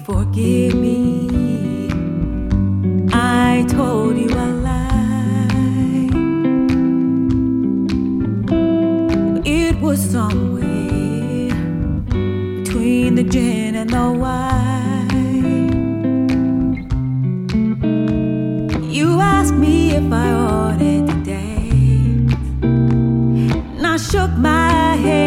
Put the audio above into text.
forgive me. I told you I lied. It was somewhere between the gin and the wine. You asked me if I ordered to dance, and I shook my head.